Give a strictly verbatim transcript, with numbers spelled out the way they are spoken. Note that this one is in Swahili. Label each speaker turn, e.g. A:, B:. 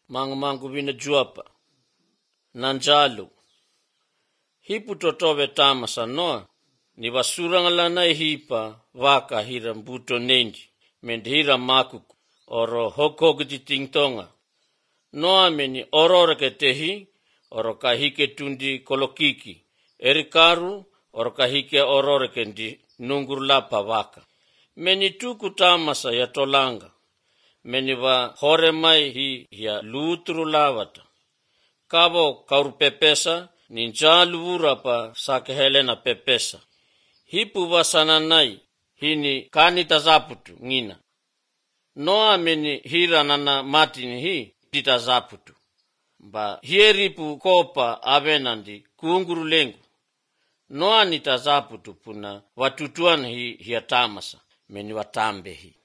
A: mangu mangu vina juapa nanjalo hipu totobe tamasa noa ni basurangala hipa waka hira mbuto nendi mendhira makuku oro hoko tingtonga noa meni orora ketehi oro kahike tundi kolokiki erikaru oro kahike orora kendi nungurlapa waka meni tuku tamasa ya tolanga meni wa hore mai hi ya lutru lavata kabo kaur pepesa ninjalu urapa sake helena pepesa hipu wasananai hini kani tazaputu ngina noa meni hira nana matini hi ditazaputu ba hieripu kopa avenandi kunguru lengu noa nitazaputu puna watutuan hi hiatamasa meni watambe hi